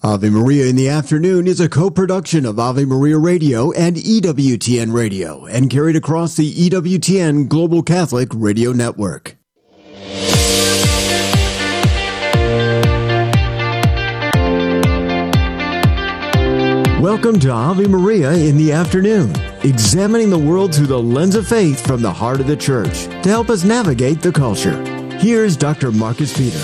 Ave Maria in the Afternoon is a co-production of Ave Maria Radio and EWTN Radio and carried across the EWTN Global Catholic Radio Network. Welcome to Ave Maria in the Afternoon, examining the world through the lens of faith from the heart of the Church to help us navigate the culture. Here's Dr. Marcus Peter.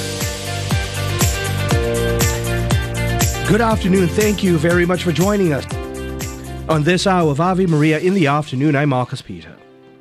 Good afternoon. Thank you very much for joining us. On this hour of Ave Maria in the Afternoon, I'm Marcus Peter.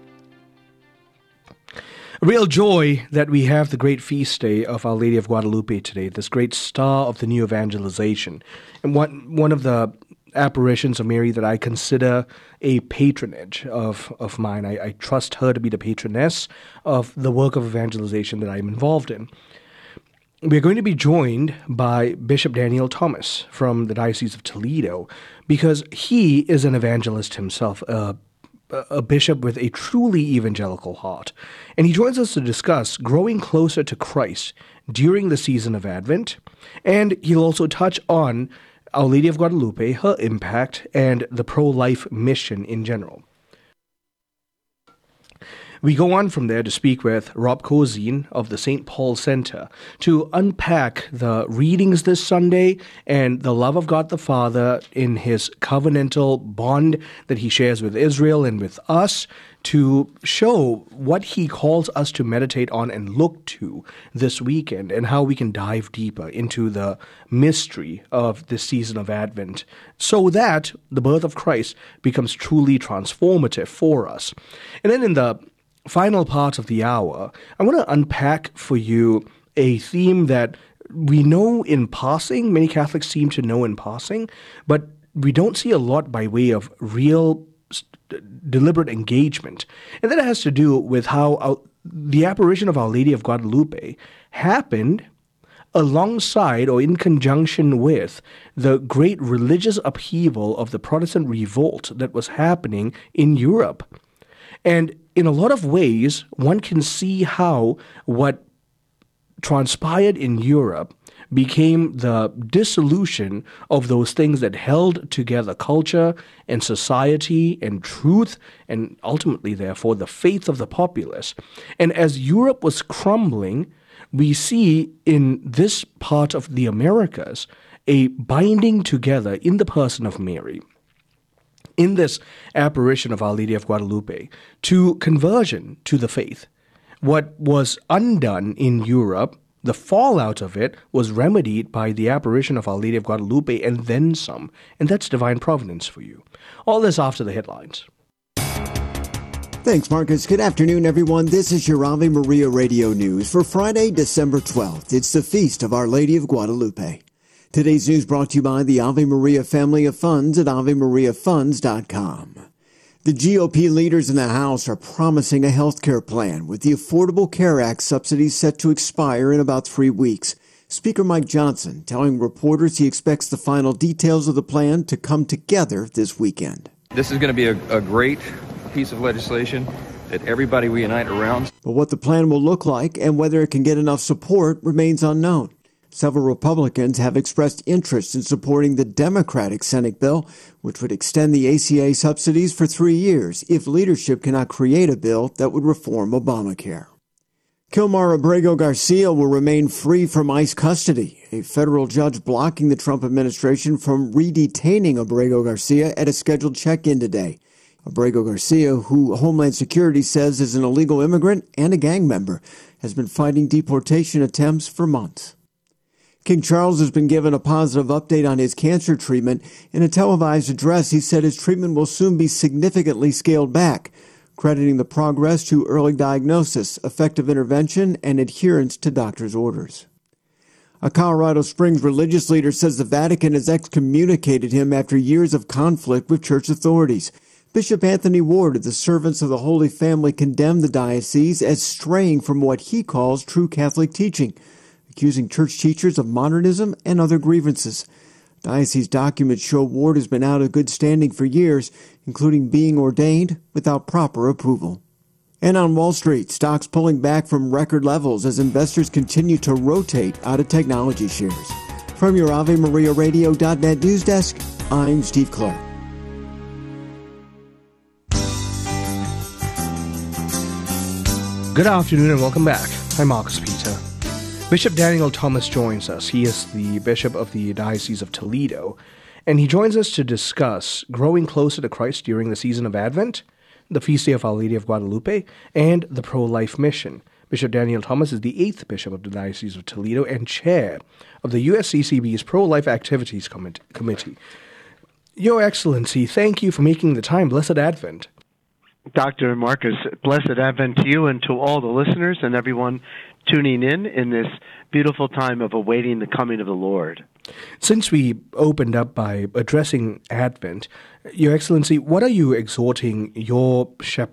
A real joy that we have the great feast day of Our Lady of Guadalupe today, this great star of the new evangelization. And one of the apparitions of Mary that I consider a patronage of mine. I trust her to be the patroness of the work of evangelization that I'm involved in. We're going to be joined by Bishop Daniel Thomas from the Diocese of Toledo because he is an evangelist himself, a bishop with a truly evangelical heart. And he joins us to discuss growing closer to Christ during the season of Advent. And he'll also touch on Our Lady of Guadalupe, her impact, and the pro-life mission in general. We go on from there to speak with Rob Kozine of the St. Paul Center to unpack the readings this Sunday and the love of God the Father in his covenantal bond that he shares with Israel and with us, to show what he calls us to meditate on and look to this weekend and how we can dive deeper into the mystery of this season of Advent so that the birth of Christ becomes truly transformative for us. And then in the final part of the hour, I want to unpack for you a theme that we know in passing, many Catholics seem to know in passing, but we don't see a lot by way of real deliberate engagement. And that has to do with how the apparition of Our Lady of Guadalupe happened alongside or in conjunction with the great religious upheaval of the Protestant revolt that was happening in Europe. And in a lot of ways, one can see how what transpired in Europe became the dissolution of those things that held together culture and society and truth and ultimately, therefore, the faith of the populace. And as Europe was crumbling, we see in this part of the Americas a binding together in the person of Mary, in this apparition of Our Lady of Guadalupe, to conversion to the faith. What was undone in Europe, the fallout of it, was remedied by the apparition of Our Lady of Guadalupe and then some. And that's divine providence for you. All this after the headlines. Thanks, Marcus. Good afternoon, everyone. This is your Ave Maria Radio News for Friday, December 12th. It's the Feast of Our Lady of Guadalupe. Today's news brought to you by the Ave Maria Family of Funds at AveMariaFunds.com. The GOP leaders in the House are promising a health care plan with the Affordable Care Act subsidies set to expire in about 3 weeks. Speaker Mike Johnson telling reporters he expects the final details of the plan to come together this weekend. This is going to be a great piece of legislation that everybody will unite around. But what the plan will look like and whether it can get enough support remains unknown. Several Republicans have expressed interest in supporting the Democratic Senate bill, which would extend the ACA subsidies for 3 years if leadership cannot create a bill that would reform Obamacare. Kilmar Abrego Garcia will remain free from ICE custody, a federal judge blocking the Trump administration from redetaining Abrego Garcia at a scheduled check-in today. Abrego Garcia, who Homeland Security says is an illegal immigrant and a gang member, has been fighting deportation attempts for months. King Charles has been given a positive update on his cancer treatment. In a televised address, he said his treatment will soon be significantly scaled back, crediting the progress to early diagnosis, effective intervention, and adherence to doctor's orders. A Colorado Springs religious leader says the Vatican has excommunicated him after years of conflict with church authorities. Bishop Anthony Ward of the Servants of the Holy Family condemned the diocese as straying from what he calls true Catholic teaching, accusing church teachers of modernism and other grievances. Diocese documents show Ward has been out of good standing for years, including being ordained without proper approval. And on Wall Street, stocks pulling back from record levels as investors continue to rotate out of technology shares. From your AveMariaRadio.net news desk, I'm Steve Clark. Good afternoon and welcome back. I'm Marcus Peter. Bishop Daniel Thomas joins us. He is the Bishop of the Diocese of Toledo, and he joins us to discuss growing closer to Christ during the season of Advent, the feast day of Our Lady of Guadalupe, and the pro-life mission. Bishop Daniel Thomas is the 8th Bishop of the Diocese of Toledo and chair of the USCCB's Pro-Life Activities Committee. Your Excellency, thank you for making the time. Blessed Advent. Dr. Marcus, blessed Advent to you and to all the listeners and everyone tuning in this beautiful time of awaiting the coming of the Lord. Since we opened up by addressing Advent, Your Excellency, what are you exhorting your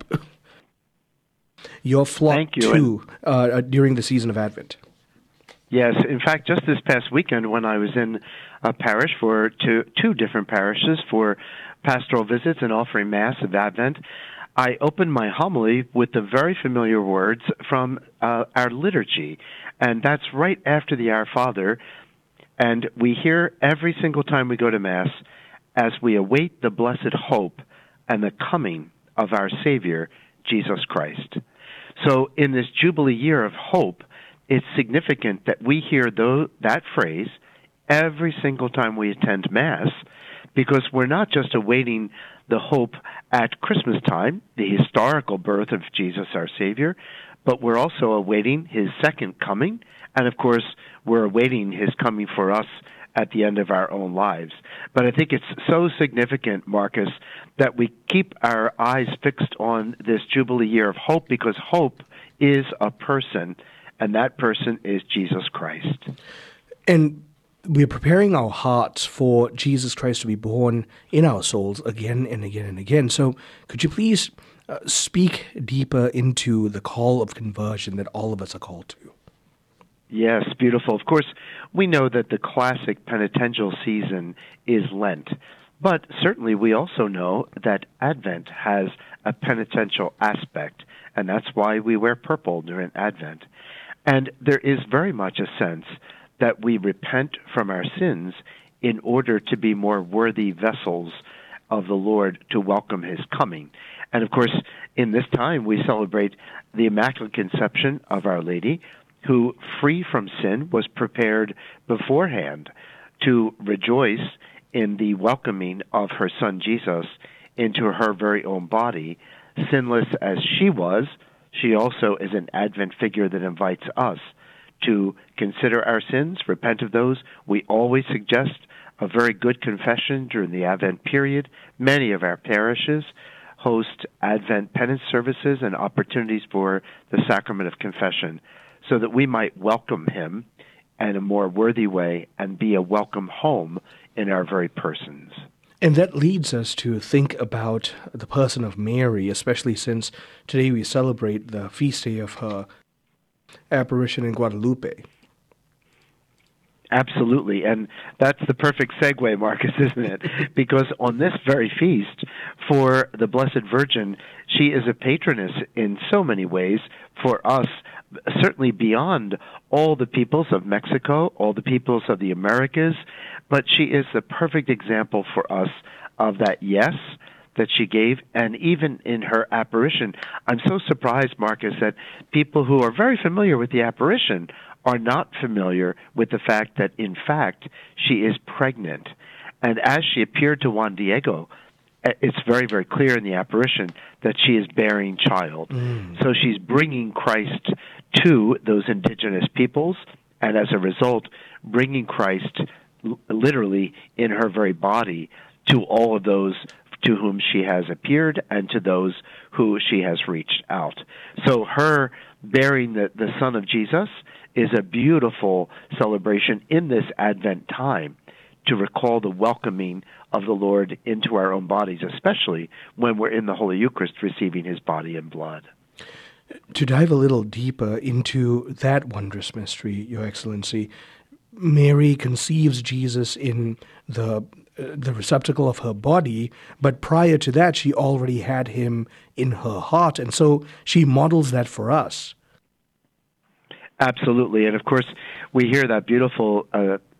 flock to during the season of Advent? Yes, in fact, just this past weekend when I was in a parish for two different parishes for pastoral visits and offering Mass of Advent, I opened my homily with the very familiar words from our liturgy, and that's right after the Our Father, and we hear every single time we go to Mass, as we await the blessed hope and the coming of our Savior, Jesus Christ. So in this Jubilee year of hope, it's significant that we hear that phrase every single time we attend Mass, because we're not just awaiting the hope at Christmas time, the historical birth of Jesus our Savior, but we're also awaiting his second coming, and of course, we're awaiting his coming for us at the end of our own lives. But I think it's so significant, Marcus, that we keep our eyes fixed on this Jubilee year of hope, because hope is a person, and that person is Jesus Christ. And we're preparing our hearts for Jesus Christ to be born in our souls again and again and again. So could you please speak deeper into the call of conversion that all of us are called to? Yes, beautiful. Of course, we know that the classic penitential season is Lent, but certainly we also know that Advent has a penitential aspect, and that's why we wear purple during Advent. And there is very much a sense that we repent from our sins in order to be more worthy vessels of the Lord to welcome his coming. And of course, in this time we celebrate the Immaculate Conception of Our Lady, who, free from sin, was prepared beforehand to rejoice in the welcoming of her Son Jesus into her very own body. Sinless as she was, she also is an Advent figure that invites us to consider our sins, repent of those. We always suggest a very good confession during the Advent period. Many of our parishes host Advent penance services and opportunities for the sacrament of confession, so that we might welcome him in a more worthy way and be a welcome home in our very persons. And that leads us to think about the person of Mary, especially since today we celebrate the feast day of her apparition in Guadalupe. Absolutely, and that's the perfect segue, Marcus, isn't it? Because on this very feast for the Blessed Virgin, she is a patroness in so many ways for us, certainly beyond all the peoples of Mexico, all the peoples of the Americas, but she is the perfect example for us of that yes that she gave, and even in her apparition. I'm so surprised, Marcus, that people who are very familiar with the apparition are not familiar with the fact that, in fact, she is pregnant. And as she appeared to Juan Diego, it's very, very clear in the apparition that she is bearing child. So she's bringing Christ to those indigenous peoples, and as a result, bringing Christ literally in her very body to all of those to whom she has appeared and to those who she has reached out. So her bearing the Son of Jesus is a beautiful celebration in this Advent time to recall the welcoming of the Lord into our own bodies, especially when we're in the Holy Eucharist receiving his body and blood. To dive a little deeper into that wondrous mystery, Your Excellency, Mary conceives Jesus in the receptacle of her body, but prior to that, she already had him in her heart, and so she models that for us. Absolutely, and of course, we hear that beautiful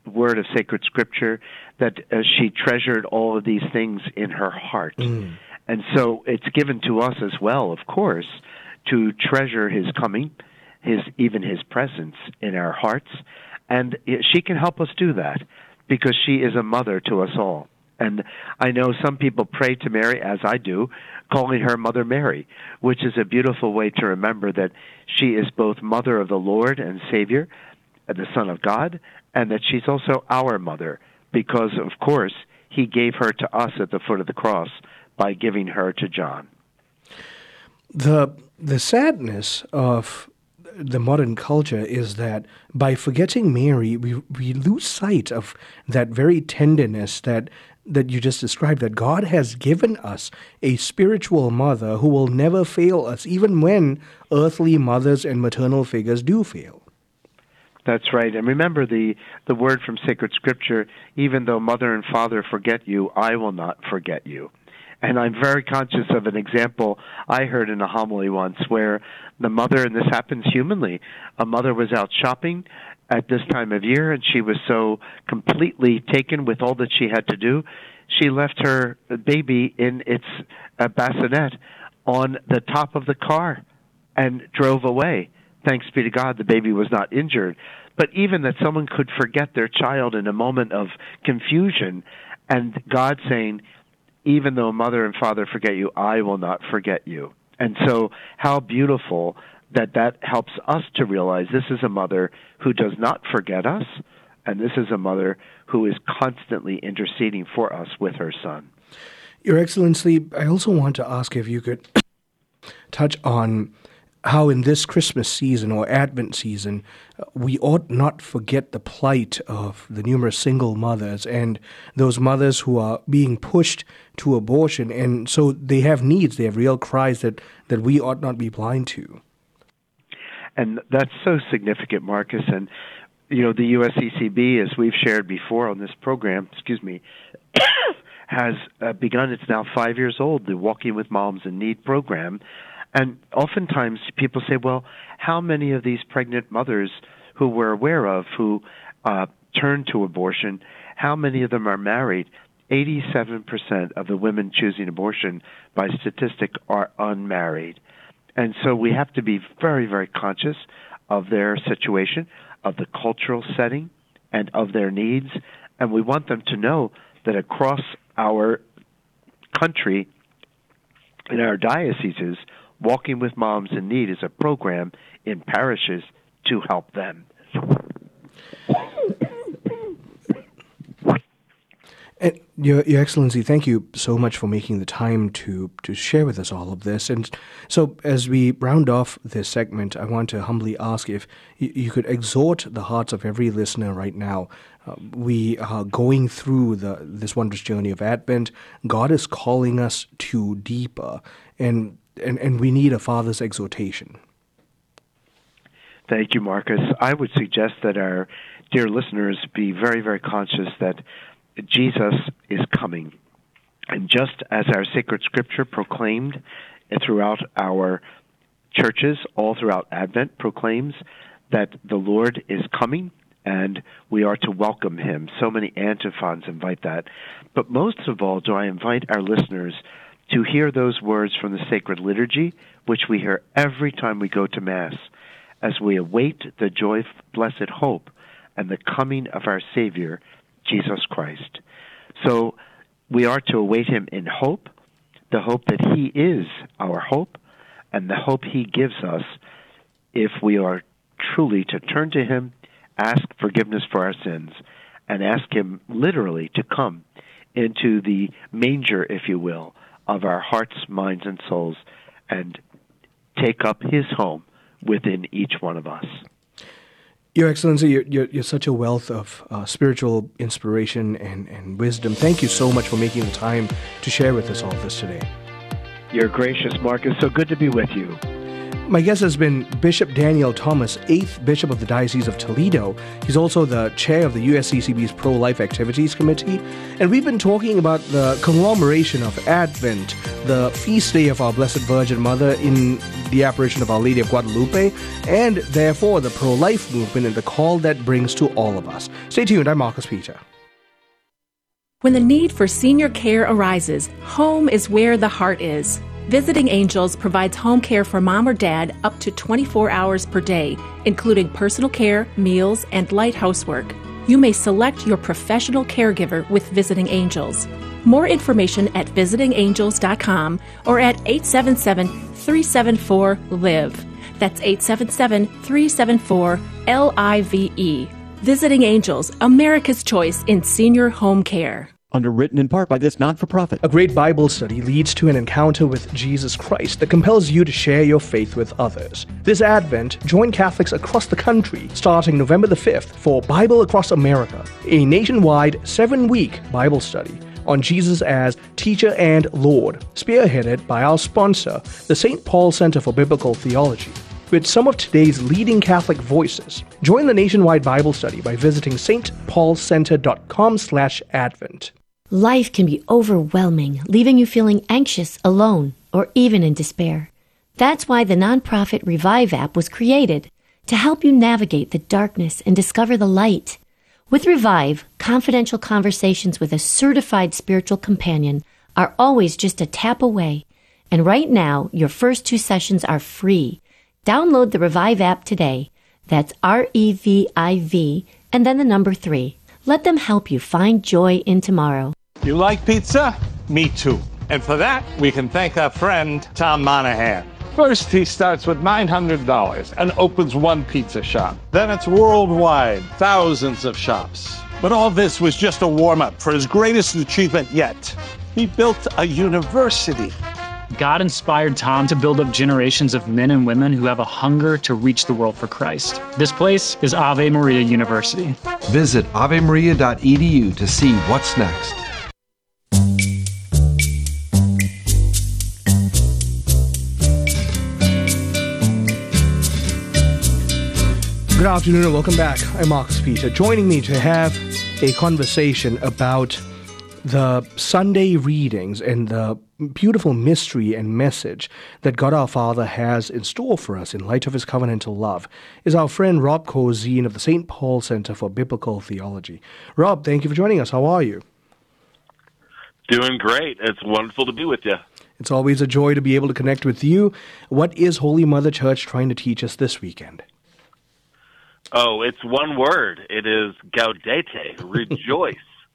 word of sacred scripture that she treasured all of these things in her heart. And so it's given to us as well, of course, to treasure his coming, even his presence in our hearts. And she can help us do that because she is a mother to us all. And I know some people pray to Mary, as I do, calling her Mother Mary, which is a beautiful way to remember that she is both Mother of the Lord and Savior, the Son of God, and that she's also our mother because, of course, he gave her to us at the foot of the cross by giving her to John. The sadness of the modern culture is that by forgetting Mary, we lose sight of that very tenderness that you just described, that God has given us a spiritual mother who will never fail us, even when earthly mothers and maternal figures do fail. That's right. And remember the word from sacred scripture, even though mother and father forget you, I will not forget you. And I'm very conscious of an example I heard in a homily once where the mother, and this happens humanly, a mother was out shopping at this time of year, and she was so completely taken with all that she had to do, she left her baby in its bassinet on the top of the car and drove away. Thanks be to God, the baby was not injured. But even that someone could forget their child in a moment of confusion, and God saying, even though mother and father forget you, I will not forget you. And so how beautiful that helps us to realize this is a mother who does not forget us, and this is a mother who is constantly interceding for us with her Son. Your Excellency, I also want to ask if you could touch on how in this Christmas season or Advent season, we ought not forget the plight of the numerous single mothers and those mothers who are being pushed to abortion. And so they have needs, they have real cries that we ought not be blind to. And that's so significant, Marcus. And, you know, the USCCB, as we've shared before on this program, has begun, it's now 5 years old, the Walking with Moms in Need program. And oftentimes people say, well, how many of these pregnant mothers who we're aware of who turn to abortion, how many of them are married? 87% of the women choosing abortion by statistic are unmarried. And so we have to be very, very conscious of their situation, of the cultural setting, and of their needs. And we want them to know that across our country, in our dioceses, Walking with Moms in Need is a program in parishes to help them. And Your Excellency, thank you so much for making the time to share with us all of this. And so as we round off this segment, I want to humbly ask if you could exhort the hearts of every listener right now. We are going through this wondrous journey of Advent. God is calling us to deeper, and we need a father's exhortation. Thank you, Marcus. I would suggest that our dear listeners be very, very conscious that Jesus is coming. And just as our sacred scripture proclaimed throughout our churches, all throughout Advent, proclaims that the Lord is coming and we are to welcome him. So many antiphons invite that. But most of all, do I invite our listeners to hear those words from the sacred liturgy, which we hear every time we go to Mass, as we await the joy, blessed hope, and the coming of our Savior, Jesus Christ. So we are to await him in hope, the hope that he is our hope, and the hope he gives us if we are truly to turn to him, ask forgiveness for our sins, and ask him literally to come into the manger, if you will, of our hearts, minds, and souls, and take up his home within each one of us. Your Excellency, you're such a wealth of spiritual inspiration and wisdom. Thank you so much for making the time to share with us all this today. You're gracious, Marcus. So good to be with you. My guest has been Bishop Daniel Thomas, 8th Bishop of the Diocese of Toledo. He's also the chair of the USCCB's Pro-Life Activities Committee. And we've been talking about the conglomeration of Advent, the feast day of our Blessed Virgin Mother in the apparition of Our Lady of Guadalupe, and therefore the pro-life movement and the call that brings to all of us. Stay tuned, I'm Marcus Peter. When the need for senior care arises, home is where the heart is. Visiting Angels provides home care for mom or dad up to 24 hours per day, including personal care, meals, and light housework. You may select your professional caregiver with Visiting Angels. More information at visitingangels.com or at 877-374-LIVE. That's 877-374-LIVE. Visiting Angels, America's choice in senior home care. Underwritten in part by this not-for-profit. A great Bible study leads to an encounter with Jesus Christ that compels you to share your faith with others. This Advent, join Catholics across the country starting November the 5th for Bible Across America, a nationwide 7-week Bible study on Jesus as Teacher and Lord, spearheaded by our sponsor, the St. Paul Center for Biblical Theology. With some of today's leading Catholic voices. Join the nationwide Bible study by visiting stpaulcenter.com/Advent. Life can be overwhelming, leaving you feeling anxious, alone, or even in despair. That's why the nonprofit Revive app was created, to help you navigate the darkness and discover the light. With Revive, confidential conversations with a certified spiritual companion are always just a tap away. And right now, your first 2 sessions are free. Download the Revive app today. That's REVIV and then the number 3. Let them help you find joy in tomorrow. You like pizza? Me too. And for that, we can thank our friend, Tom Monahan. First, he starts with $900 and opens one pizza shop. Then it's worldwide, thousands of shops. But all this was just a warm-up for his greatest achievement yet. He built a university. God inspired Tom to build up generations of men and women who have a hunger to reach the world for Christ. This place is Ave Maria University. Visit avemaria.edu to see what's next. Good afternoon and welcome back. I'm Marcus Peter. Joining me to have a conversation about the Sunday readings and the beautiful mystery and message that God our Father has in store for us in light of His covenantal love is our friend Rob Corzine of the St. Paul Center for Biblical Theology. Rob, thank you for joining us. How are you? Doing great. It's wonderful to be with you. It's always a joy to be able to connect with you. What is Holy Mother Church trying to teach us this weekend? Oh, it's one word. It is gaudete, rejoice.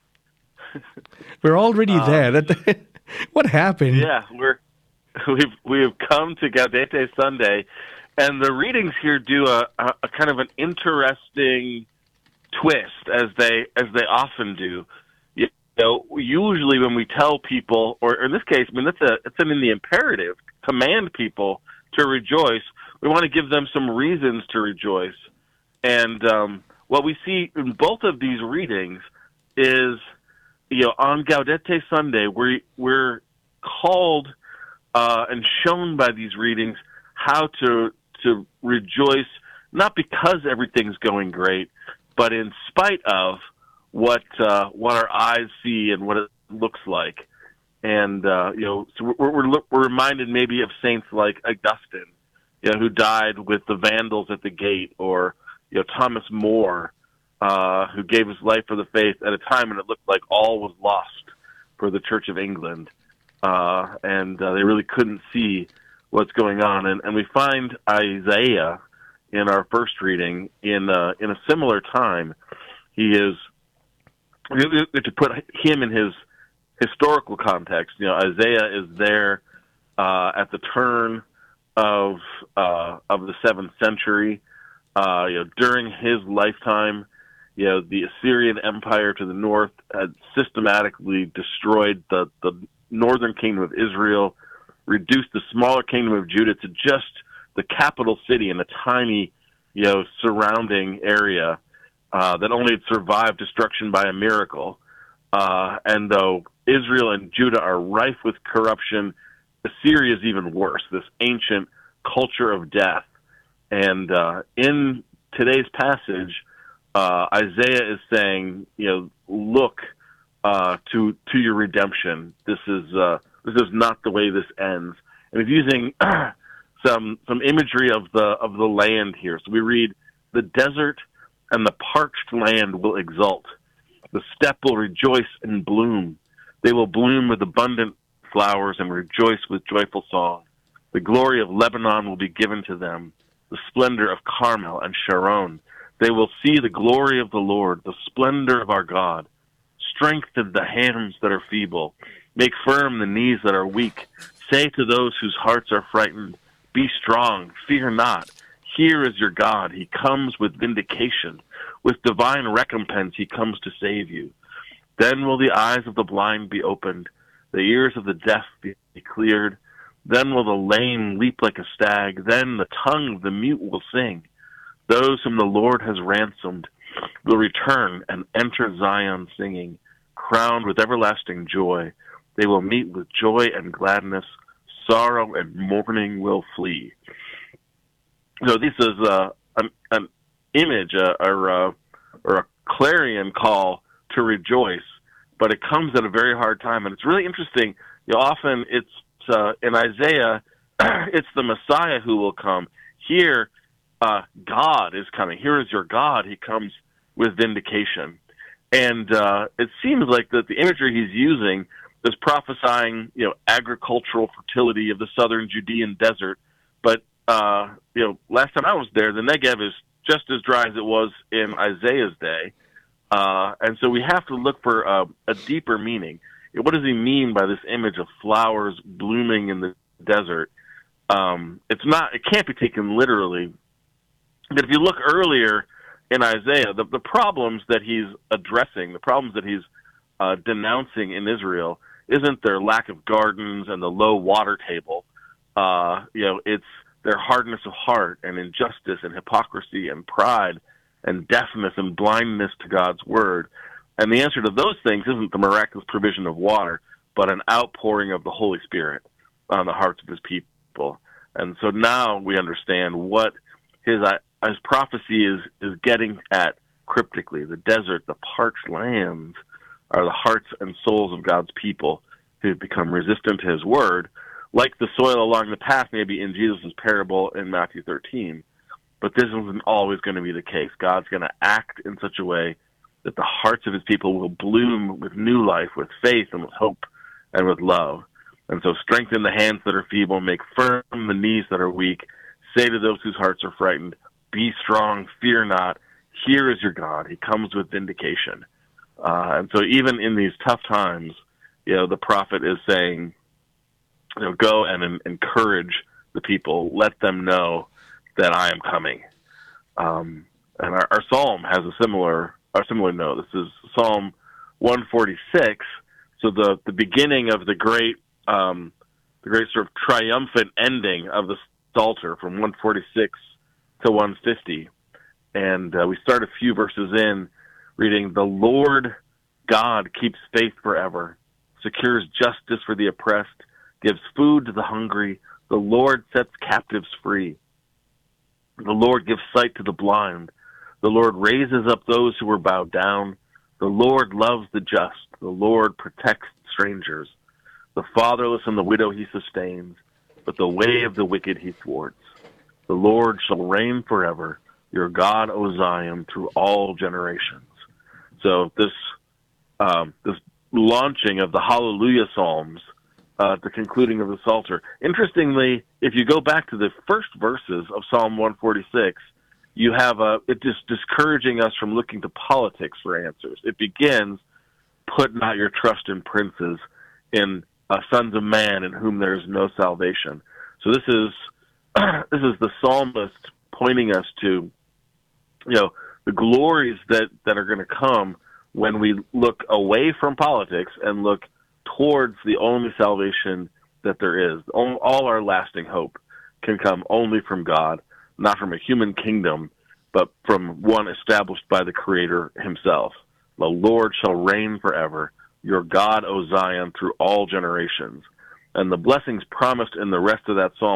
We're already there. What happened? Yeah, we've come to Gaudete Sunday, and the readings here do a kind of an interesting twist, as they often do. You know, usually when we tell people, or in this case, I mean, it's in the imperative, command people to rejoice. We want to give them some reasons to rejoice. And what we see in both of these readings is, you know, on Gaudete Sunday, we're called and shown by these readings how to rejoice, not because everything's going great, but in spite of what our eyes see and what it looks like. And you know, so we're reminded maybe of saints like Augustine, you know, who died with the Vandals at the gate, or you know, Thomas More, who gave his life for the faith at a time when it looked like all was lost for the Church of England, and they really couldn't see what's going on. And we find Isaiah in our first reading in a similar time. He is, to put him in his historical context, you know, Isaiah is there at the turn of the 7th century. You know, during his lifetime, you know, the Assyrian Empire to the north had systematically destroyed the northern kingdom of Israel, reduced the smaller kingdom of Judah to just the capital city in a tiny, you know, surrounding area that only had survived destruction by a miracle. And though Israel and Judah are rife with corruption, Assyria is even worse, this ancient culture of death. And in today's passage, Isaiah is saying, look to your redemption. This is not the way this ends. And he's using some imagery of the land here. So we read, the desert and the parched land will exult. The steppe will rejoice and bloom. They will bloom with abundant flowers and rejoice with joyful song. The glory of Lebanon will be given to them, the splendor of Carmel and Sharon. They will see the glory of the Lord, the splendor of our God. Strengthen the hands that are feeble. Make firm the knees that are weak. Say to those whose hearts are frightened, be strong, fear not. Here is your God. He comes with vindication. With divine recompense, he comes to save you. Then will the eyes of the blind be opened, the ears of the deaf be cleared. Then will the lame leap like a stag. Then the tongue of the mute will sing. Those whom the Lord has ransomed will return and enter Zion singing, crowned with everlasting joy. They will meet with joy and gladness. Sorrow and mourning will flee. So this is an image or a clarion call to rejoice, but it comes at a very hard time. And it's really interesting. Often it's in Isaiah, it's the Messiah who will come. Here, God is coming. Here is your God. He comes with vindication. And it seems like that the imagery he's using is prophesying, agricultural fertility of the southern Judean desert. But, last time I was there, the Negev is just as dry as it was in Isaiah's day. And so we have to look for a deeper meaning. What does he mean by this image of flowers blooming in the desert? It can't be taken literally. But if you look earlier in Isaiah, the problems that he's addressing, the problems that he's denouncing in Israel, isn't their lack of gardens and the low water table. It's their hardness of heart and injustice and hypocrisy and pride and deafness and blindness to God's word. And the answer to those things isn't the miraculous provision of water, but an outpouring of the Holy Spirit on the hearts of his people. And so now we understand what his prophecy is getting at cryptically. The desert, the parched lands, are the hearts and souls of God's people who've become resistant to his word, like the soil along the path maybe in Jesus' parable in Matthew 13. But this isn't always going to be the case. God's going to act in such a way that the hearts of his people will bloom with new life, with faith and with hope and with love. And so strengthen the hands that are feeble, make firm the knees that are weak, say to those whose hearts are frightened, be strong, fear not, here is your God. He comes with vindication. And so even in these tough times, the prophet is saying, go and encourage the people, let them know that I am coming. And our psalm has a similar note. This is Psalm 146. So the beginning of the great sort of triumphant ending of the Psalter from 146 to 150. And we start a few verses in reading, the Lord God keeps faith forever, secures justice for the oppressed, gives food to the hungry. The Lord sets captives free. The Lord gives sight to the blind. The Lord raises up those who were bowed down. The Lord loves the just. The Lord protects strangers. The fatherless and the widow he sustains, but the way of the wicked he thwarts. The Lord shall reign forever, your God, O Zion, through all generations. So this launching of the Hallelujah Psalms, the concluding of the Psalter. Interestingly, if you go back to the first verses of Psalm 146, you have it just discouraging us from looking to politics for answers. It begins, put not your trust in princes, in sons of man in whom there is no salvation. So this is the psalmist pointing us to, the glories that are going to come when we look away from politics and look towards the only salvation that there is. All our lasting hope can come only from God, not from a human kingdom, but from one established by the Creator himself. The Lord shall reign forever, your God, O Zion, through all generations. And the blessings promised in the rest of that psalm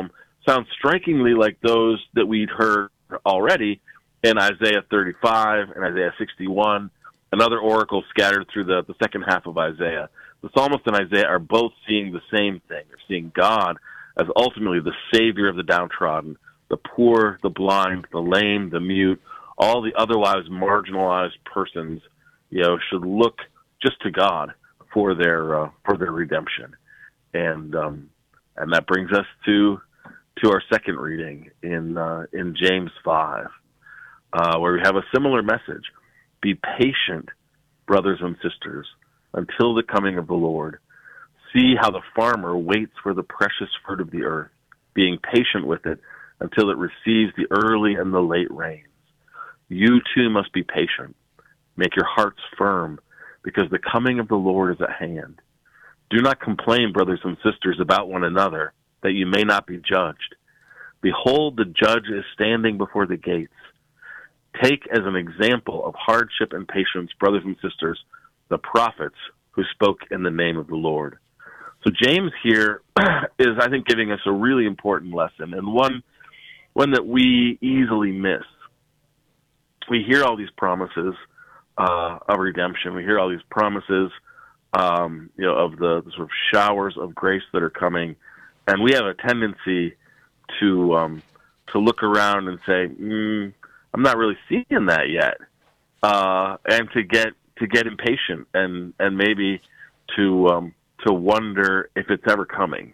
sound strikingly like those that we'd heard already in Isaiah 35 and Isaiah 61, and other oracles scattered through the second half of Isaiah. The psalmist and Isaiah are both seeing the same thing. They're seeing God as ultimately the Savior of the downtrodden, the poor, the blind, the lame, the mute, all the otherwise marginalized persons, should look just to God for their redemption. And that brings us to our second reading in James 5, where we have a similar message. Be patient, brothers and sisters, until the coming of the Lord. See how the farmer waits for the precious fruit of the earth, being patient with it until it receives the early and the late rains. You too must be patient. Make your hearts firm, because the coming of the Lord is at hand. Do not complain, brothers and sisters, about one another, that you may not be judged. Behold, the judge is standing before the gates. Take as an example of hardship and patience, brothers and sisters, the prophets who spoke in the name of the Lord. So James here is, I think, giving us a really important lesson, and one that we easily miss. We hear all these promises of redemption. We hear all these promises, of the sort of showers of grace that are coming, and we have a tendency to look around and say, I'm not really seeing that yet, and to get impatient and maybe to wonder if it's ever coming.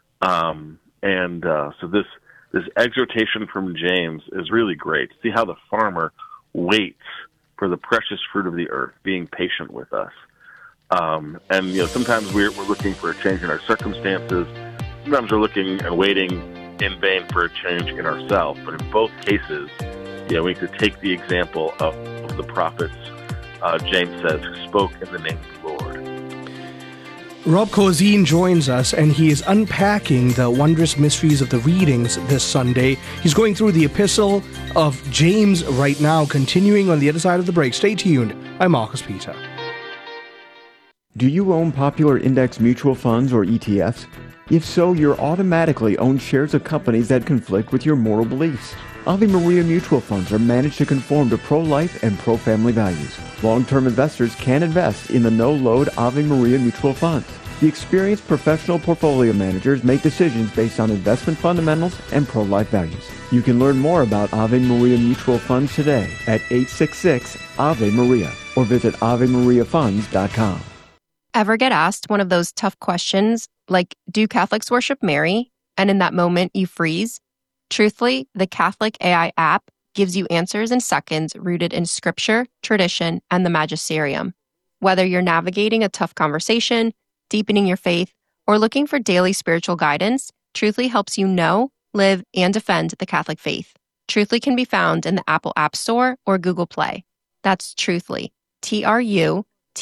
So this exhortation from James is really great. See how the farmer waits for the precious fruit of the earth, being patient with us. Sometimes we're looking for a change in our circumstances. Sometimes we're looking and waiting in vain for a change in ourselves. But in both cases, we need to take the example of the prophets, James says, who spoke in the name of the Lord. Rob Corzine joins us, and he is unpacking the wondrous mysteries of the readings this Sunday. He's going through the epistle of James right now, continuing on the other side of the break. Stay tuned. I'm Marcus Peter. Do you own popular index mutual funds or ETFs? If so, you're automatically own shares of companies that conflict with your moral beliefs. Ave Maria mutual funds are managed to conform to pro-life and pro-family values. Long-term investors can invest in the no-load Ave Maria mutual funds. The experienced professional portfolio managers make decisions based on investment fundamentals and pro-life values. You can learn more about Ave Maria mutual funds today at 866-AVE-MARIA or visit AveMariaFunds.com. Ever get asked one of those tough questions like, do Catholics worship Mary? And in that moment you freeze? Truthfully, the Catholic AI app gives you answers in seconds rooted in scripture, tradition, and the magisterium. Whether you're navigating a tough conversation, deepening your faith, or looking for daily spiritual guidance, Truthfully helps you know, live, and defend the Catholic faith. Truthfully can be found in the Apple App Store or Google Play. That's Truthfully, Truthly.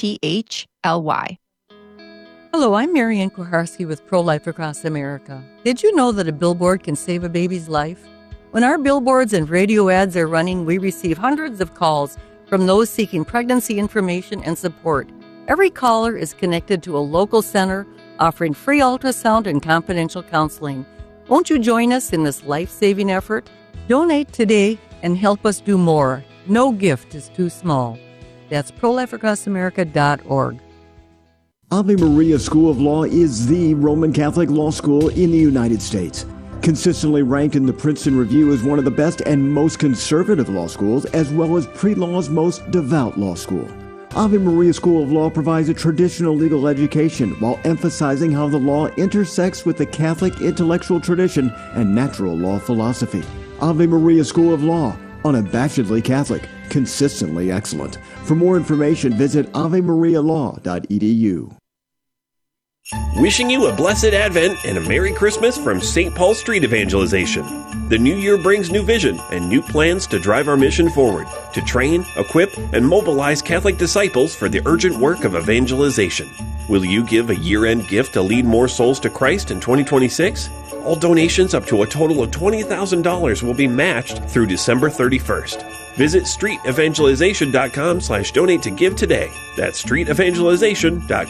Hello, I'm Marianne Kuharski with Pro-Life Across America. Did you know that a billboard can save a baby's life? When our billboards and radio ads are running, we receive hundreds of calls from those seeking pregnancy information and support. Every caller is connected to a local center offering free ultrasound and confidential counseling. Won't you join us in this life-saving effort? Donate today and help us do more. No gift is too small. That's prolifeacrossamerica.org. Ave Maria School of Law is the Roman Catholic law school in the United States. Consistently ranked in the Princeton Review as one of the best and most conservative law schools, as well as pre-law's most devout law school. Ave Maria School of Law provides a traditional legal education while emphasizing how the law intersects with the Catholic intellectual tradition and natural law philosophy. Ave Maria School of Law, unabashedly Catholic, consistently excellent. For more information, visit avemarialaw.edu. Wishing you a blessed Advent and a Merry Christmas from St. Paul Street Evangelization. The new year brings new vision and new plans to drive our mission forward, to train, equip, and mobilize Catholic disciples for the urgent work of evangelization. Will you give a year-end gift to lead more souls to Christ in 2026? All donations up to a total of $20,000 will be matched through December 31st. Visit streetevangelization.com/donate to give today. That's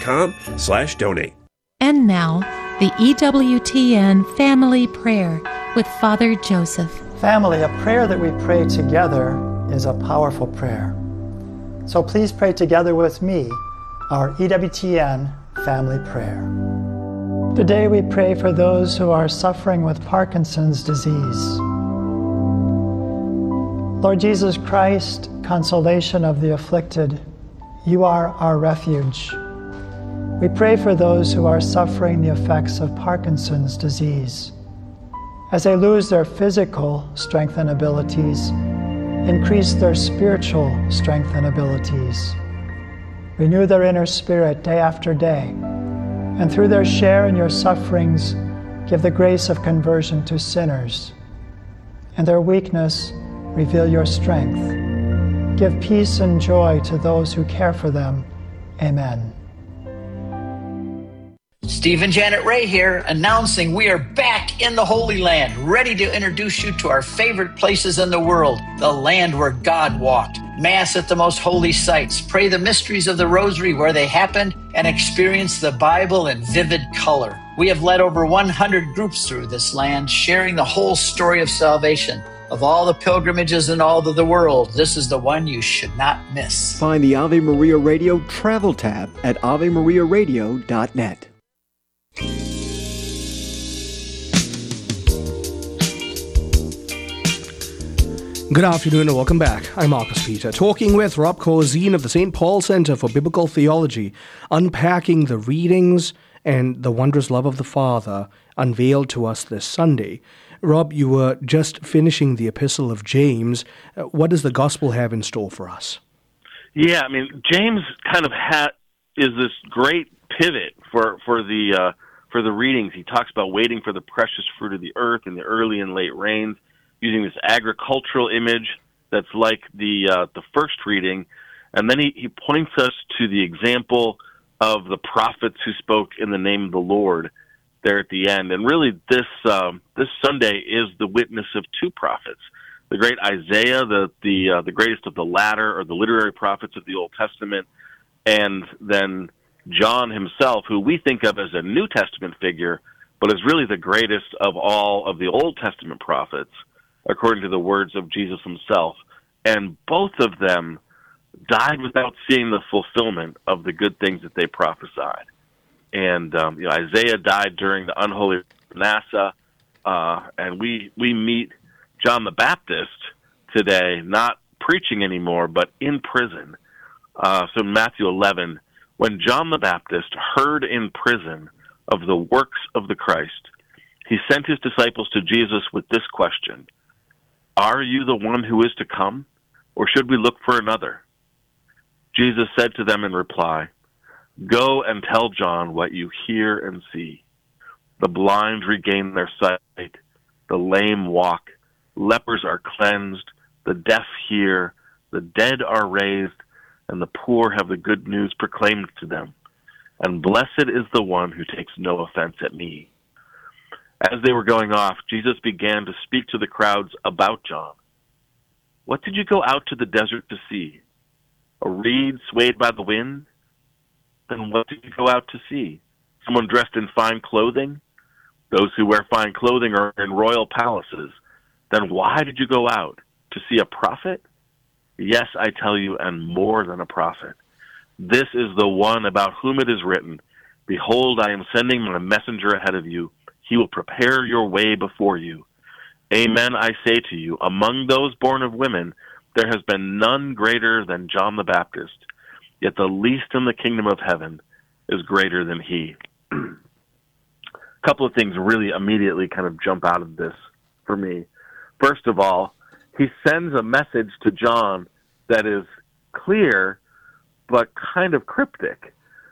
streetevangelization.com/donate. And now, the EWTN Family Prayer, with Father Joseph. Family, a prayer that we pray together is a powerful prayer. So please pray together with me our EWTN family prayer. Today we pray for those who are suffering with Parkinson's disease. Lord Jesus Christ, consolation of the afflicted, you are our refuge. We pray for those who are suffering the effects of Parkinson's disease. As they lose their physical strength and abilities, increase their spiritual strength and abilities. Renew their inner spirit day after day, and through their share in your sufferings, give the grace of conversion to sinners. In their weakness, reveal your strength. Give peace and joy to those who care for them. Amen. Steve and Janet Ray here, announcing we are back in the Holy Land, ready to introduce you to our favorite places in the world, the land where God walked. Mass at the most holy sites, pray the mysteries of the Rosary where they happened, and experience the Bible in vivid color. We have led over 100 groups through this land, sharing the whole story of salvation. Of all the pilgrimages in all of the world, this is the one you should not miss. Find the Ave Maria Radio travel tab at avemariaradio.net. Good afternoon and welcome back. I'm Marcus Peter, talking with Rob Corzine of the St. Paul Center for Biblical Theology, unpacking the readings and the wondrous love of the Father unveiled to us this Sunday. Rob, you were just finishing the Epistle of James. What does the Gospel have in store for us? Yeah, I mean, James kind of is this great pivot for the readings. He talks about waiting for the precious fruit of the earth in the early and late rains, using this agricultural image that's like the first reading, and then he points us to the example of the prophets who spoke in the name of the Lord there at the end. And really, this Sunday is the witness of two prophets: the great Isaiah, the greatest of the latter, or the literary prophets of the Old Testament, and then John himself, who we think of as a New Testament figure, but is really the greatest of all of the Old Testament prophets, according to the words of Jesus himself. And both of them died without seeing the fulfillment of the good things that they prophesied. And Isaiah died during the unholy Manasseh, and we meet John the Baptist today, not preaching anymore, but in prison. So in Matthew 11, when John the Baptist heard in prison of the works of the Christ, he sent his disciples to Jesus with this question: "Are you the one who is to come, or should we look for another?" Jesus said to them in reply, "Go and tell John what you hear and see. The blind regain their sight, the lame walk, lepers are cleansed, the deaf hear, the dead are raised, and the poor have the good news proclaimed to them. And blessed is the one who takes no offense at me." As they were going off, Jesus began to speak to the crowds about John. "What did you go out to the desert to see? A reed swayed by the wind? Then what did you go out to see? Someone dressed in fine clothing? Those who wear fine clothing are in royal palaces. Then why did you go out? To see a prophet? Yes, I tell you, and more than a prophet. This is the one about whom it is written, 'Behold, I am sending my messenger ahead of you. He will prepare your way before you.' Amen, I say to you, among those born of women, there has been none greater than John the Baptist. Yet the least in the kingdom of heaven is greater than he." A couple of things really immediately kind of jump out of this for me. First of all, he sends a message to John that is clear, but kind of cryptic.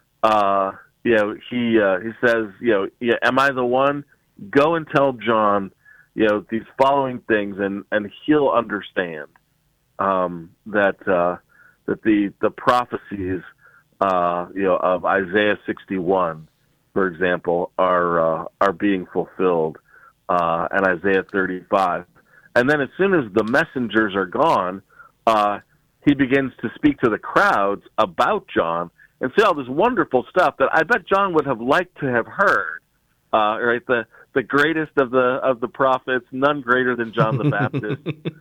He says, "Am I the one? Go and tell John, these following things, and he'll understand that the prophecies, of Isaiah 61, for example, are being fulfilled, and Isaiah 35." And then as soon as the messengers are gone, he begins to speak to the crowds about John and say all this wonderful stuff that I bet John would have liked to have heard. Right? The the greatest of the prophets, none greater than John the Baptist.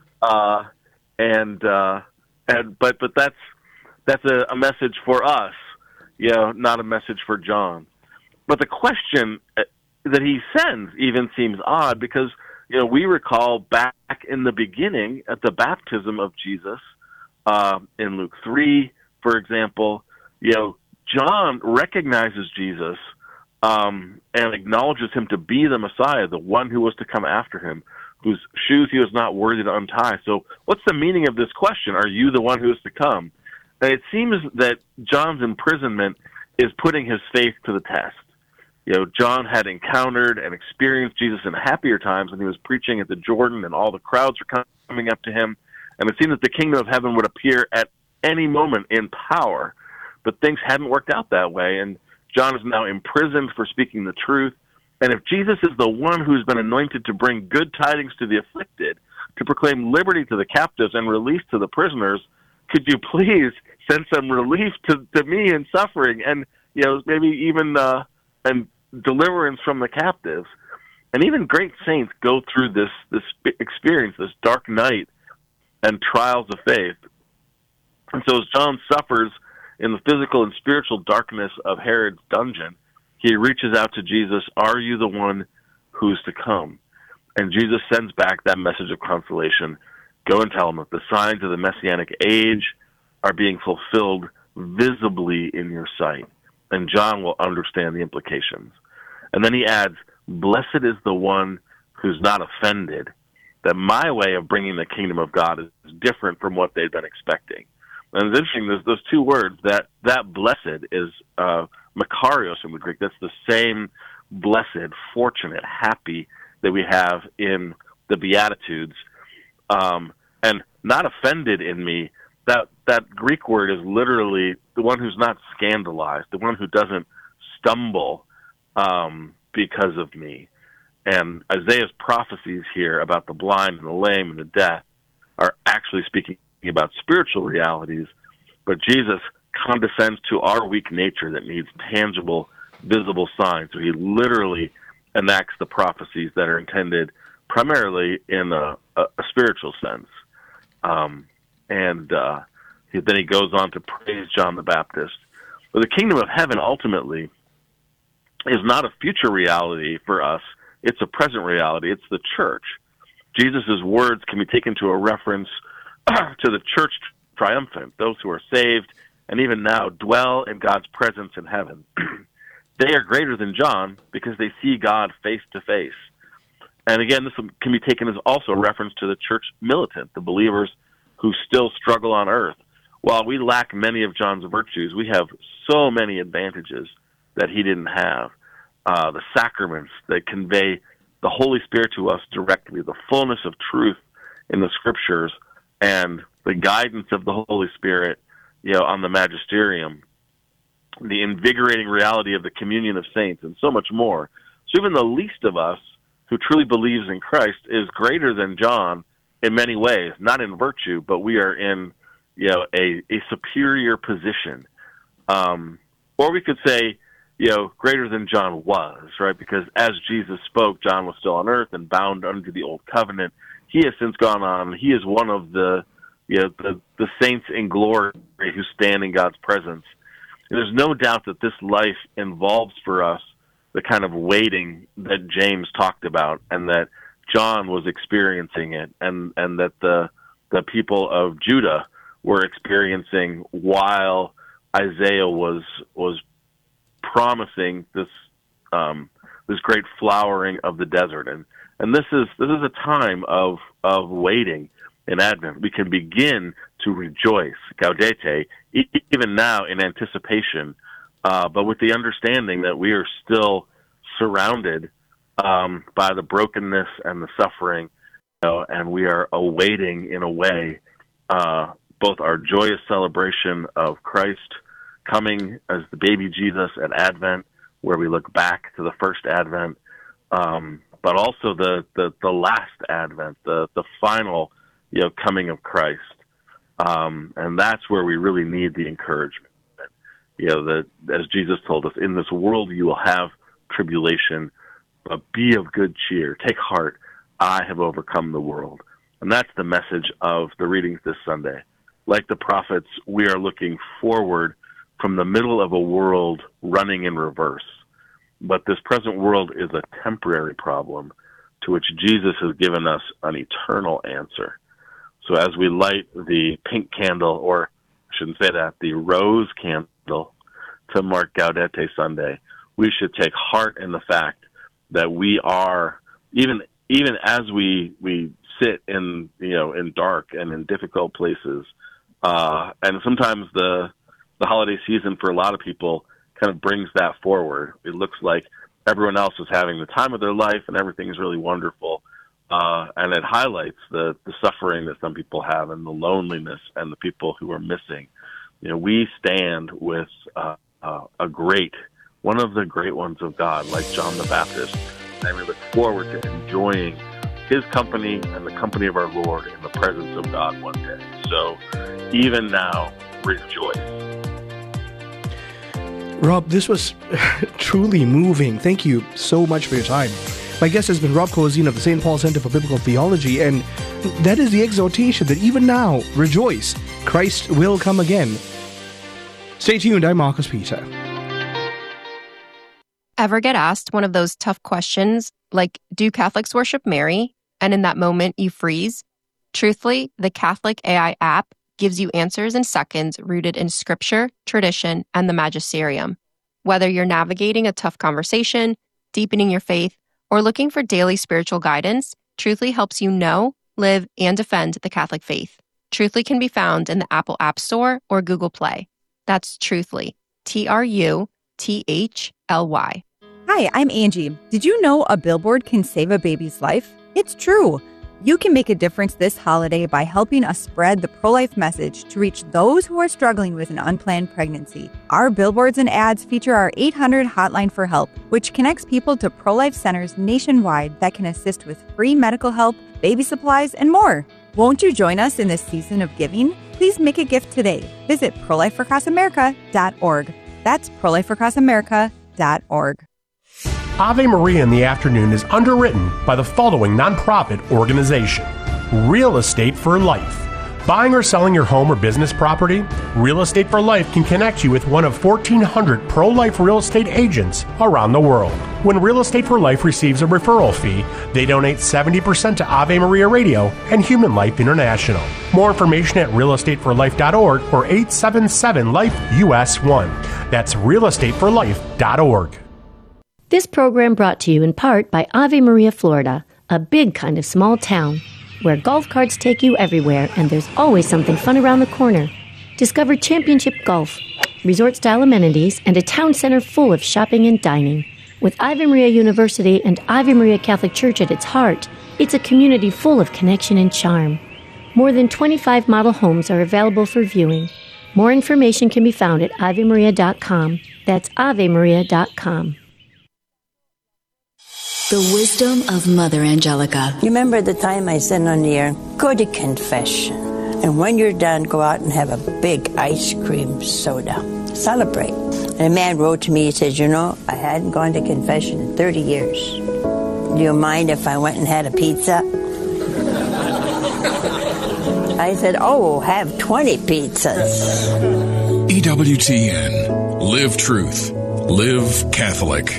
But that's a message for us, not a message for John. But the question that he sends even seems odd because, we recall back in the beginning at the baptism of Jesus, in Luke 3, for example, John recognizes Jesus and acknowledges him to be the Messiah, the one who was to come after him, whose shoes he was not worthy to untie. So what's the meaning of this question? Are you the one who is to come? And it seems that John's imprisonment is putting his faith to the test. John had encountered and experienced Jesus in happier times when he was preaching at the Jordan and all the crowds were coming up to him. And it seemed that the kingdom of heaven would appear at any moment in power. But things hadn't worked out that way. And John is now imprisoned for speaking the truth. And if Jesus is the one who's been anointed to bring good tidings to the afflicted, to proclaim liberty to the captives and release to the prisoners, could you please send some relief to me in suffering and, maybe even and deliverance from the captives? And even great saints go through this experience, this dark night and trials of faith. And so as John suffers in the physical and spiritual darkness of Herod's dungeon, he reaches out to Jesus, are you the one who's to come? And Jesus sends back that message of consolation. Go and tell him that the signs of the Messianic age are being fulfilled visibly in your sight. And John will understand the implications. And then he adds, blessed is the one who's not offended, that my way of bringing the kingdom of God is different from what they'd been expecting. And it's interesting, there's those two words, that blessed is makarios in the Greek. That's the same blessed, fortunate, happy that we have in the Beatitudes. And not offended in me, that Greek word is literally the one who's not scandalized, the one who doesn't stumble because of me. And Isaiah's prophecies here about the blind and the lame and the deaf are actually speaking about spiritual realities, but Jesus condescends to our weak nature that needs tangible, visible signs. So he literally enacts the prophecies that are intended primarily in a spiritual sense. Then he goes on to praise John the Baptist. But the kingdom of heaven ultimately is not a future reality for us. It's a present reality. It's the church. Jesus' words can be taken to a reference to the church triumphant, those who are saved and even now dwell in God's presence in heaven. They are greater than John because they see God face to face. And again, this can be taken as also a reference to the church militant, the believers who still struggle on earth. While we lack many of John's virtues, we have so many advantages that he didn't have. The sacraments that convey the Holy Spirit to us directly, the fullness of truth in the Scriptures, and the guidance of the Holy Spirit, on the magisterium, the invigorating reality of the communion of saints, and so much more. So even the least of us who truly believes in Christ is greater than John in many ways, not in virtue, but we are in a superior position. Or we could say, greater than John was, right? Because as Jesus spoke, John was still on earth and bound under the old covenant. He has since gone on. He is one of the saints in glory who stand in God's presence. And there's no doubt that this life involves for us the kind of waiting that James talked about, and that John was experiencing it, and that the people of Judah were experiencing while Isaiah was promising this great flowering of the desert. And this is a time of waiting in Advent. We can begin to rejoice, gaudete, even now in anticipation, but with the understanding that we are still surrounded by the brokenness and the suffering, and we are awaiting, in a way, both our joyous celebration of Christ coming as the baby Jesus at Advent, where we look back to the first Advent, but also the last Advent, the final coming of Christ. And that's where we really need the encouragement. That, as Jesus told us, in this world you will have tribulation, but be of good cheer. Take heart. I have overcome the world. And that's the message of the readings this Sunday. Like the prophets, we are looking forward from the middle of a world running in reverse. But this present world is a temporary problem to which Jesus has given us an eternal answer. So as we light the pink candle, or I shouldn't say that, the rose candle to mark Gaudete Sunday, we should take heart in the fact that we are, even as we sit in dark and in difficult places, and sometimes the holiday season for a lot of people kind of brings that forward. It looks like everyone else is having the time of their life and everything is really wonderful. And it highlights the suffering that some people have and the loneliness and the people who are missing. We stand with one of the great ones of God, like John the Baptist, and we look forward to enjoying his company and the company of our Lord in the presence of God one day. So even now, rejoice. Rob, this was truly moving. Thank you so much for your time. My guest has been Rob Corzine of the St. Paul Center for Biblical Theology, and that is the exhortation that even now, rejoice. Christ will come again. Stay tuned. I'm Marcus Peter. Ever get asked one of those tough questions, like, do Catholics worship Mary? And in that moment, you freeze? Truthfully, the Catholic AI app gives you answers in seconds rooted in scripture, tradition, and the magisterium. Whether you're navigating a tough conversation, deepening your faith, or looking for daily spiritual guidance, Truthfully helps you know, live, and defend the Catholic faith. Truthfully can be found in the Apple App Store or Google Play. That's Truthfully, Truthly. Hi, I'm Angie. Did you know a billboard can save a baby's life? It's true. You can make a difference this holiday by helping us spread the pro-life message to reach those who are struggling with an unplanned pregnancy. Our billboards and ads feature our 800 hotline for help, which connects people to pro-life centers nationwide that can assist with free medical help, baby supplies, and more. Won't you join us in this season of giving? Please make a gift today. Visit prolifeforacrossamerica.org. That's prolifeforacrossamerica.org. Ave Maria in the Afternoon is underwritten by the following nonprofit organization: Real Estate for Life. Buying or selling your home or business property? Real Estate for Life can connect you with one of 1,400 pro-life real estate agents around the world. When Real Estate for Life receives a referral fee, they donate 70% to Ave Maria Radio and Human Life International. More information at realestateforlife.org or 877-LIFE-US1. That's realestateforlife.org. This program brought to you in part by Ave Maria, Florida, a big kind of small town where golf carts take you everywhere and there's always something fun around the corner. Discover championship golf, resort-style amenities, and a town center full of shopping and dining. With Ave Maria University and Ave Maria Catholic Church at its heart, it's a community full of connection and charm. More than 25 model homes are available for viewing. More information can be found at avemaria.com. That's avemaria.com. The wisdom of Mother Angelica. You remember the time I said on the air, go to confession. And when you're done, go out and have a big ice cream soda. Celebrate. And a man wrote to me, he said, I hadn't gone to confession in 30 years. Do you mind if I went and had a pizza? I said, have 20 pizzas. EWTN. Live truth. Live Catholic.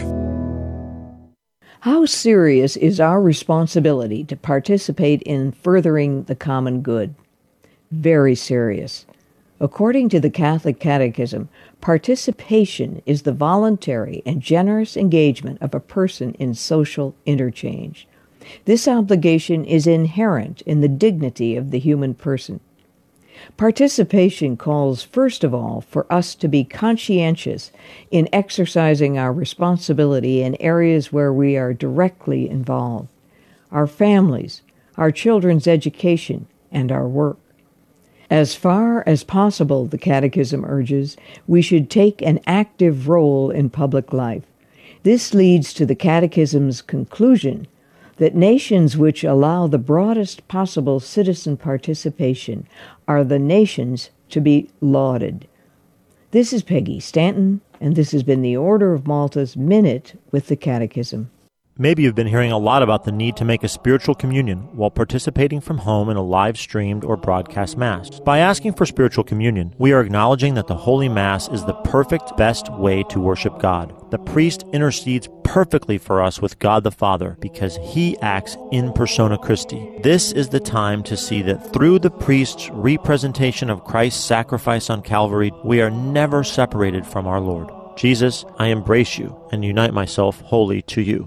How serious is our responsibility to participate in furthering the common good? Very serious. According to the Catholic Catechism, participation is the voluntary and generous engagement of a person in social interchange. This obligation is inherent in the dignity of the human person. Participation calls, first of all, for us to be conscientious in exercising our responsibility in areas where we are directly involved: our families, our children's education, and our work. As far as possible, the Catechism urges, we should take an active role in public life. This leads to the Catechism's conclusion that nations which allow the broadest possible citizen participation are the nations to be lauded. This is Peggy Stanton, and this has been the Order of Malta's Minute with the Catechism. Maybe you've been hearing a lot about the need to make a spiritual communion while participating from home in a live-streamed or broadcast Mass. By asking for spiritual communion, we are acknowledging that the Holy Mass is the perfect, best way to worship God. The priest intercedes perfectly for us with God the Father because he acts in persona Christi. This is the time to see that through the priest's representation of Christ's sacrifice on Calvary, we are never separated from our Lord. Jesus, I embrace you and unite myself wholly to you.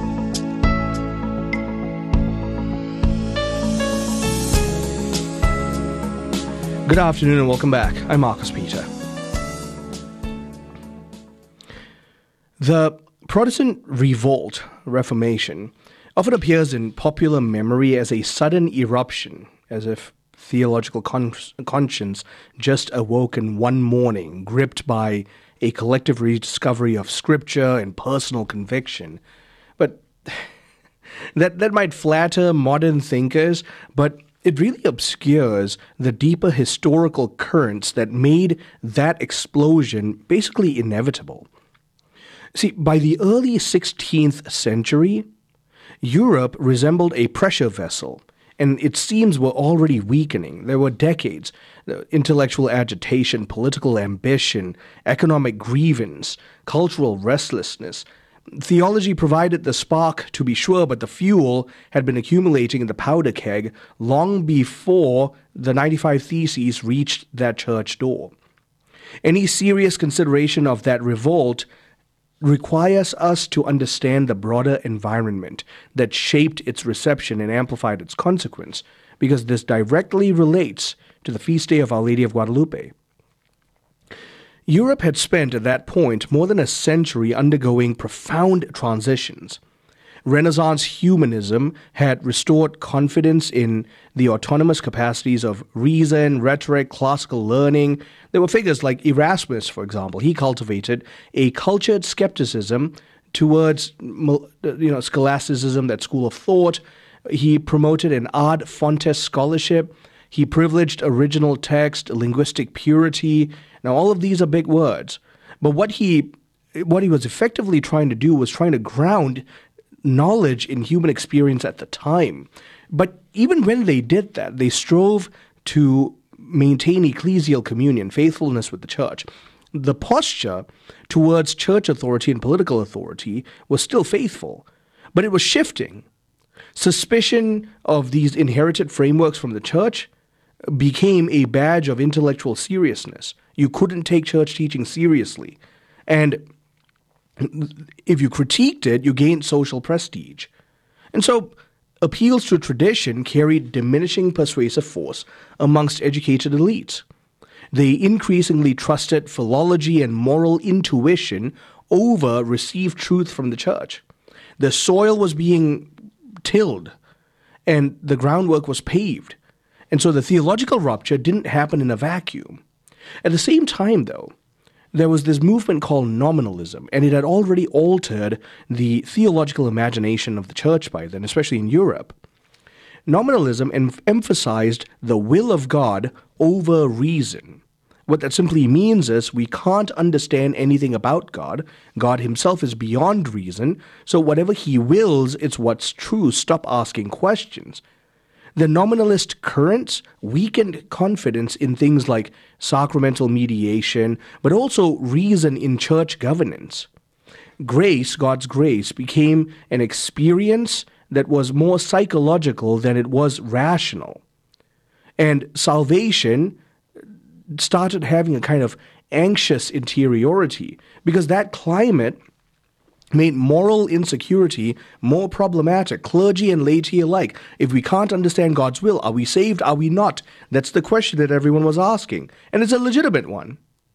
Good afternoon and welcome back. I'm Marcus Peter. The Protestant Revolt, Reformation, often appears in popular memory as a sudden eruption, as if theological conscience just awoke in one morning, gripped by a collective rediscovery of Scripture and personal conviction. But that might flatter modern thinkers, but it really obscures the deeper historical currents that made that explosion basically inevitable. See, by the early 16th century, Europe resembled a pressure vessel, and its seams were already weakening. There were decades, intellectual agitation, political ambition, economic grievance, cultural restlessness. Theology provided the spark, to be sure, but the fuel had been accumulating in the powder keg long before the 95 Theses reached that church door. Any serious consideration of that revolt requires us to understand the broader environment that shaped its reception and amplified its consequence, because this directly relates to the feast day of Our Lady of Guadalupe. Europe had spent at that point more than a century undergoing profound transitions. Renaissance humanism had restored confidence in the autonomous capacities of reason, rhetoric, classical learning. There were figures like Erasmus, for example. He cultivated a cultured skepticism towards scholasticism, that school of thought. He promoted an ad fontes scholarship. He privileged original text, linguistic purity. Now, all of these are big words, but what he was effectively trying to do was trying to ground knowledge in human experience at the time. But even when they did that, they strove to maintain ecclesial communion, faithfulness with the church. The posture towards church authority and political authority was still faithful, but it was shifting. Suspicion of these inherited frameworks from the church became a badge of intellectual seriousness. You couldn't take church teaching seriously. And if you critiqued it, you gained social prestige. And so appeals to tradition carried diminishing persuasive force amongst educated elites. They increasingly trusted philology and moral intuition over received truth from the church. The soil was being tilled, and the groundwork was paved. And so the theological rupture didn't happen in a vacuum. At the same time, though, there was this movement called nominalism, and it had already altered the theological imagination of the church by then, especially in Europe. Nominalism emphasized the will of God over reason. What that simply means is we can't understand anything about God. God himself is beyond reason, so whatever he wills, it's what's true. Stop asking questions. The nominalist currents weakened confidence in things like sacramental mediation, but also reason in church governance. Grace, God's grace, became an experience that was more psychological than it was rational. And salvation started having a kind of anxious interiority, because that climate made moral insecurity more problematic, clergy and laity alike. If we can't understand God's will, are we saved? Are we not? That's the question that everyone was asking, and it's a legitimate one.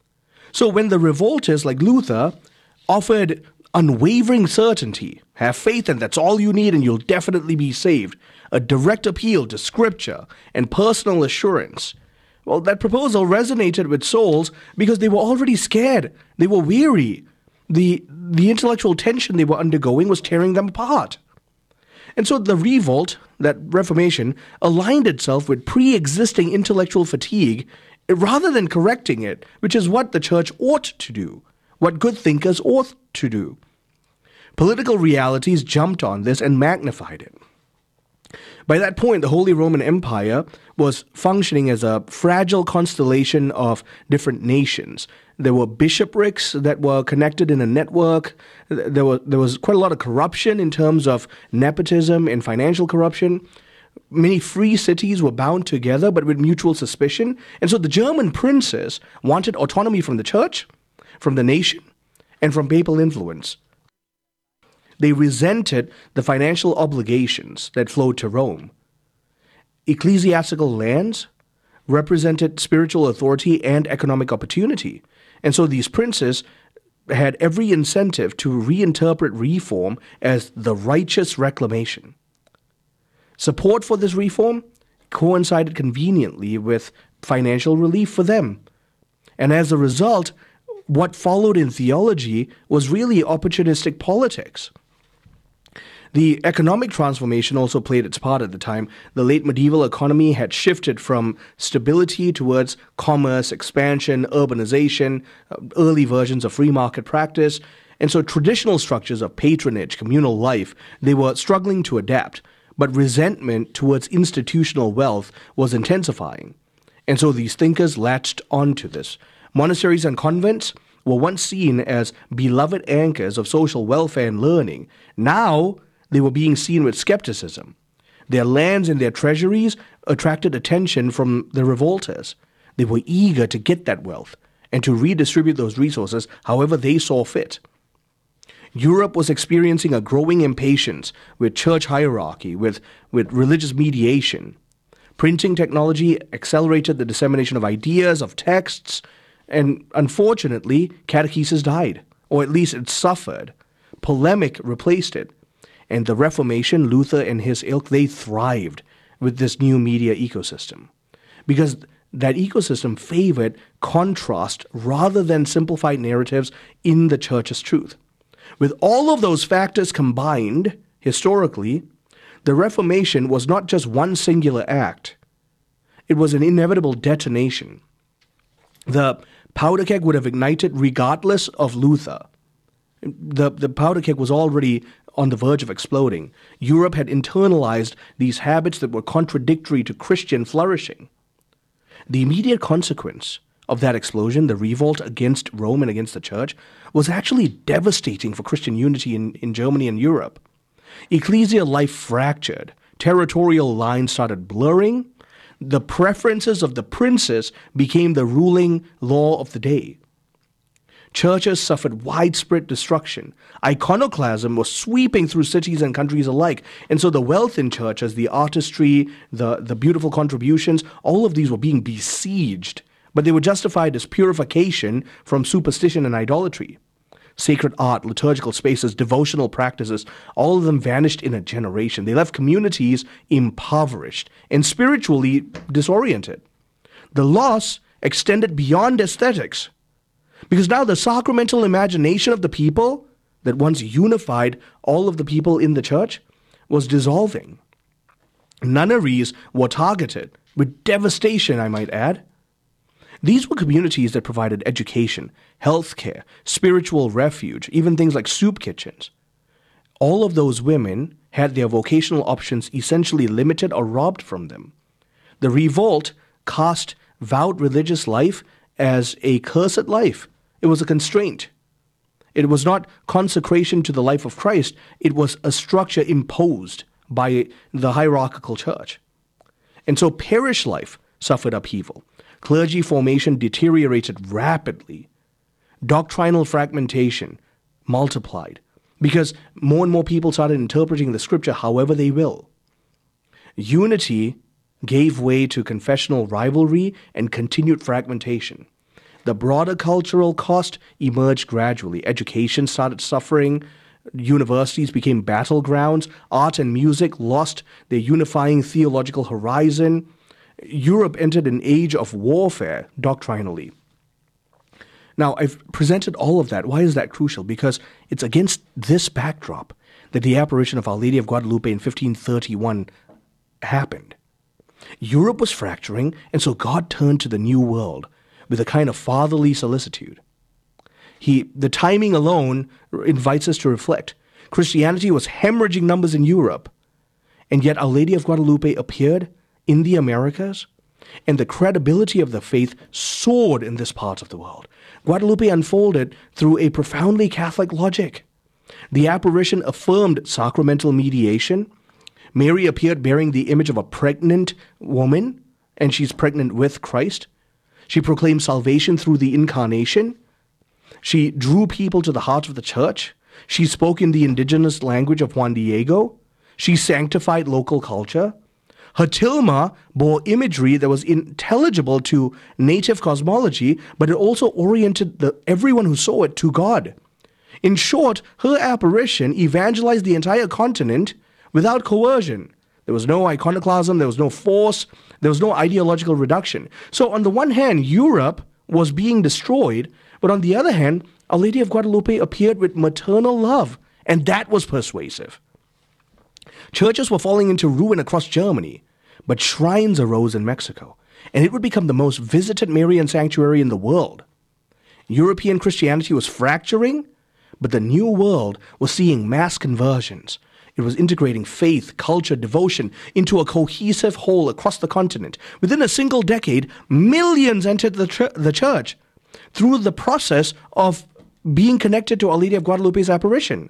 So when the revolters like Luther offered unwavering certainty, have faith and that's all you need and you'll definitely be saved, a direct appeal to Scripture and personal assurance, well, that proposal resonated with souls because they were already scared. They were weary. The intellectual tension they were undergoing was tearing them apart. And so the revolt, that Reformation, aligned itself with pre-existing intellectual fatigue rather than correcting it, which is what the church ought to do, what good thinkers ought to do. Political realities jumped on this and magnified it. By that point, the Holy Roman Empire was functioning as a fragile constellation of different nations. There were bishoprics that were connected in a network. There was quite a lot of corruption in terms of nepotism and financial corruption. Many free cities were bound together, but with mutual suspicion. And so the German princes wanted autonomy from the church, from the nation, and from papal influence. They resented the financial obligations that flowed to Rome. Ecclesiastical lands represented spiritual authority and economic opportunity. And so these princes had every incentive to reinterpret reform as the righteous reclamation. Support for this reform coincided conveniently with financial relief for them. And as a result, what followed in theology was really opportunistic politics. The economic transformation also played its part at the time. The late medieval economy had shifted from stability towards commerce, expansion, urbanization, early versions of free market practice. And so traditional structures of patronage, communal life, they were struggling to adapt. But resentment towards institutional wealth was intensifying. And so these thinkers latched onto this. Monasteries and convents were once seen as beloved anchors of social welfare and learning. Now, they were being seen with skepticism. Their lands and their treasuries attracted attention from the revolters. They were eager to get that wealth and to redistribute those resources however they saw fit. Europe was experiencing a growing impatience with church hierarchy, with religious mediation. Printing technology accelerated the dissemination of ideas, of texts, and unfortunately, catechesis died, or at least it suffered. Polemic replaced it. And the Reformation, Luther and his ilk, they thrived with this new media ecosystem. Because that ecosystem favored contrast rather than simplified narratives in the church's truth. With all of those factors combined, historically, the Reformation was not just one singular act. It was an inevitable detonation. The powder keg would have ignited regardless of Luther. The powder keg was already on the verge of exploding. Europe had internalized these habits that were contradictory to Christian flourishing. The immediate consequence of that explosion, the revolt against Rome and against the church, was actually devastating for Christian unity in Germany and Europe. Ecclesial life fractured. Territorial lines started blurring. The preferences of the princes became the ruling law of the day. Churches suffered widespread destruction. Iconoclasm was sweeping through cities and countries alike. And so the wealth in churches, the artistry, the beautiful contributions, all of these were being besieged. But they were justified as purification from superstition and idolatry. Sacred art, liturgical spaces, devotional practices, all of them vanished in a generation. They left communities impoverished and spiritually disoriented. The loss extended beyond aesthetics. Because now the sacramental imagination of the people that once unified all of the people in the church was dissolving. Nunneries were targeted with devastation, I might add. These were communities that provided education, healthcare, spiritual refuge, even things like soup kitchens. All of those women had their vocational options essentially limited or robbed from them. The revolt cast vowed religious life as a cursed life. It was a constraint. It was not consecration to the life of Christ. It was a structure imposed by the hierarchical church. And so parish life suffered upheaval. Clergy formation deteriorated rapidly. Doctrinal fragmentation multiplied because more and more people started interpreting the scripture however they will. Unity gave way to confessional rivalry and continued fragmentation. The broader cultural cost emerged gradually. Education started suffering. Universities became battlegrounds. Art and music lost their unifying theological horizon. Europe entered an age of warfare doctrinally. Now, I've presented all of that. Why is that crucial? Because it's against this backdrop that the apparition of Our Lady of Guadalupe in 1531 happened. Europe was fracturing, and so God turned to the New World with a kind of fatherly solicitude. The timing alone invites us to reflect. Christianity was hemorrhaging numbers in Europe. And yet Our Lady of Guadalupe appeared in the Americas, and the credibility of the faith soared in this part of the world. Guadalupe unfolded through a profoundly Catholic logic. The apparition affirmed sacramental mediation. Mary appeared bearing the image of a pregnant woman, and she's pregnant with Christ. She proclaimed salvation through the incarnation. She drew people to the heart of the church. She spoke in the indigenous language of Juan Diego. She sanctified local culture. Her tilma bore imagery that was intelligible to native cosmology, but it also oriented everyone who saw it to God. In short, her apparition evangelized the entire continent without coercion. There was no iconoclasm, there was no force, there was no ideological reduction. So on the one hand, Europe was being destroyed, but on the other hand, Our Lady of Guadalupe appeared with maternal love, and that was persuasive. Churches were falling into ruin across Germany, but shrines arose in Mexico, and it would become the most visited Marian sanctuary in the world. European Christianity was fracturing, but the New World was seeing mass conversions. It was integrating faith, culture, devotion into a cohesive whole across the continent. Within a single decade, millions entered the church through the process of being connected to Our Lady of Guadalupe's apparition.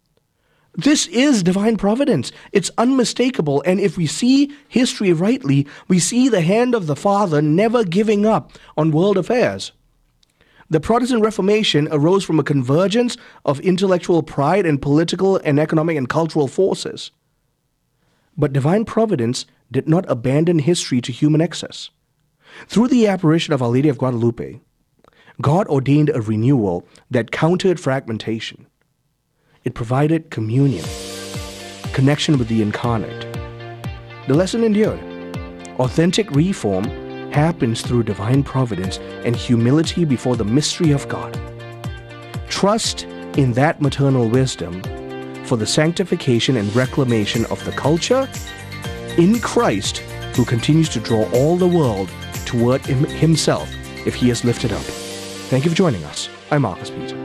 This is divine providence. It's unmistakable. And if we see history rightly, we see the hand of the Father never giving up on world affairs. The Protestant Reformation arose from a convergence of intellectual pride and political and economic and cultural forces. But divine providence did not abandon history to human excess. Through the apparition of Our Lady of Guadalupe, God ordained a renewal that countered fragmentation. It provided communion, connection with the incarnate. The lesson endured. Authentic reform happens through divine providence and humility before the mystery of God. Trust in that maternal wisdom for the sanctification and reclamation of the culture in Christ, who continues to draw all the world toward himself if he is lifted up. Thank you for joining us. I'm Marcus Peter.